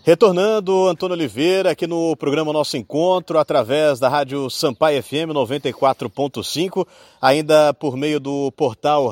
Retornando, Antônio Oliveira, aqui no programa Nosso Encontro, através da Rádio Sampaio FM 94.5, ainda por meio do portal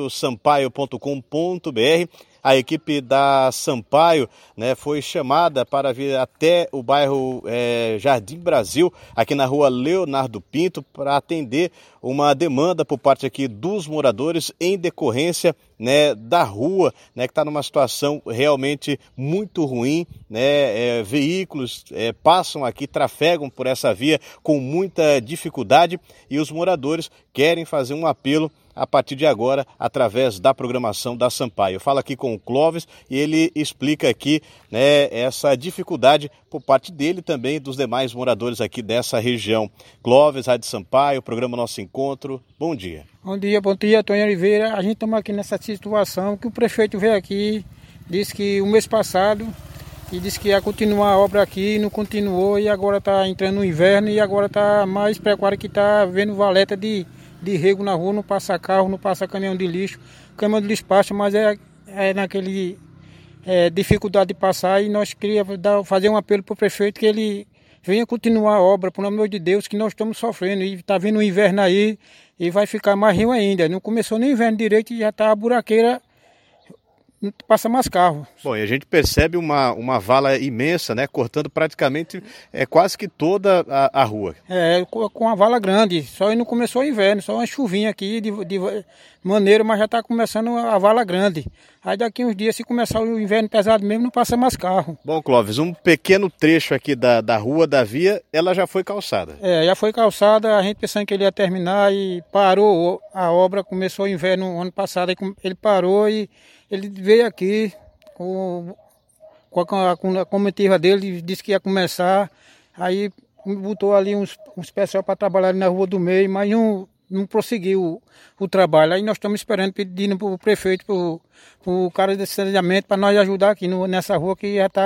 radiosampaio.com.br. A equipe da Sampaio, foi chamada para vir até o bairro Jardim Brasil, aqui na rua Leonardo Pinto, para atender uma demanda por parte aqui dos moradores em decorrência da rua, que está numa situação realmente muito ruim. Veículos passam aqui, trafegam por essa via com muita dificuldade e os moradores querem fazer um apelo a partir de agora, através da programação da Sampaio. Eu falo aqui com o Clóvis e ele explica aqui essa dificuldade por parte dele e também dos demais moradores aqui dessa região. Clóvis, Rádio Sampaio, programa Nosso Encontro, bom dia. Bom dia, Antônio Oliveira. A gente estamos aqui nessa situação que o prefeito veio aqui, disse que o mês passado, e disse que ia continuar a obra aqui, não continuou e agora está entrando no inverno e agora está mais precário que está vendo valeta de rego na rua, não passa carro, não passa caminhão de lixo. O caminhão de lixo passa, mas é naquele dificuldade de passar e nós queríamos fazer um apelo para o prefeito que ele venha continuar a obra, pelo amor de Deus, que nós estamos sofrendo. E está vindo o inverno aí e vai ficar mais rio ainda. Não começou nem o inverno direito e já está a buraqueira, não passa mais carro. Bom, e a gente percebe uma vala imensa, cortando praticamente quase que toda a rua. Com uma vala grande, só não começou o inverno, só uma chuvinha aqui de maneira, mas já está começando a vala grande. Aí daqui uns dias, se começar o inverno pesado mesmo, não passa mais carro. Bom, Clóvis, um pequeno trecho aqui da rua, da via, ela já foi calçada. Já foi calçada, a gente pensando que ele ia terminar e parou a obra, começou o inverno ano passado, aí ele parou e ele veio aqui com a comitiva dele, disse que ia começar, aí botou ali uns pessoal para trabalhar ali na rua do meio, mas não prosseguiu o trabalho. Aí nós estamos esperando, pedindo para o prefeito, para o cara desse saneamento, para nós ajudar aqui nessa rua que já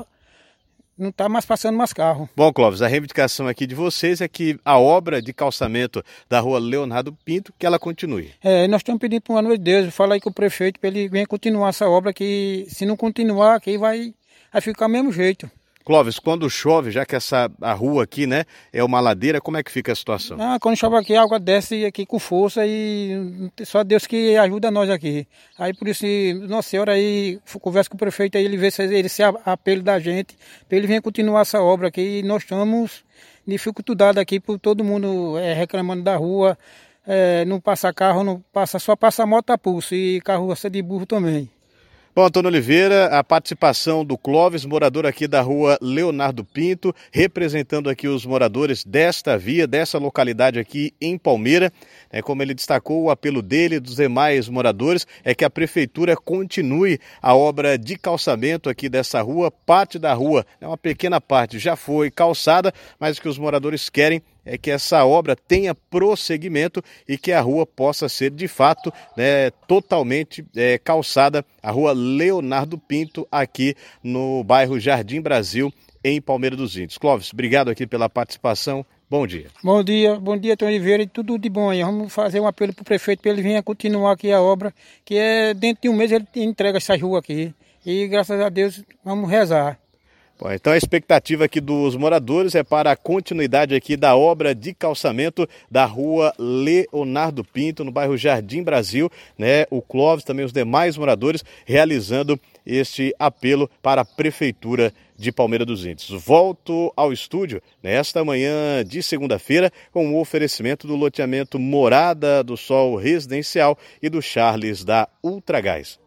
não está mais passando mais carro. Bom, Clóvis, a reivindicação aqui de vocês é que a obra de calçamento da rua Leonardo Pinto, que ela continue. Nós estamos pedindo para o amor de Deus, fala aí com o prefeito para ele venha continuar essa obra, que se não continuar aqui vai ficar do mesmo jeito. Clóvis, quando chove, já que a rua aqui, é uma ladeira, como é que fica a situação? Quando chove aqui, a água desce aqui com força e só Deus que ajuda nós aqui. Aí por isso, Nossa Senhora aí, conversa com o prefeito aí, ele vê se esse apelo da gente, para ele vir continuar essa obra aqui. E nós estamos dificultados aqui por todo mundo reclamando da rua, não passa carro, só passa moto a pulso e carroça de burro também. Bom, Antônio Oliveira, a participação do Clóvis, morador aqui da rua Leonardo Pinto, representando aqui os moradores desta via, dessa localidade aqui em Palmeira. Como ele destacou, o apelo dele e dos demais moradores é que a prefeitura continue a obra de calçamento aqui dessa rua. Parte da rua, uma pequena parte, já foi calçada, mas o que os moradores querem é que essa obra tenha prosseguimento e que a rua possa ser, de fato, totalmente calçada, a rua Leonardo Pinto, aqui no bairro Jardim Brasil, em Palmeira dos Índios. Clóvis, obrigado aqui pela participação. Bom dia. Bom dia, Antônio Oliveira, e tudo de bom aí. Vamos fazer um apelo para o prefeito para ele vir continuar aqui a obra, que dentro de um mês ele entrega essa rua aqui. E graças a Deus vamos rezar. Bom, então a expectativa aqui dos moradores é para a continuidade aqui da obra de calçamento da rua Leonardo Pinto, no bairro Jardim Brasil, O Clóvis, também os demais moradores, realizando este apelo para a Prefeitura de Palmeira dos Índios. Volto ao estúdio nesta manhã de segunda-feira com o oferecimento do loteamento Morada do Sol Residencial e do Charles da Ultragás.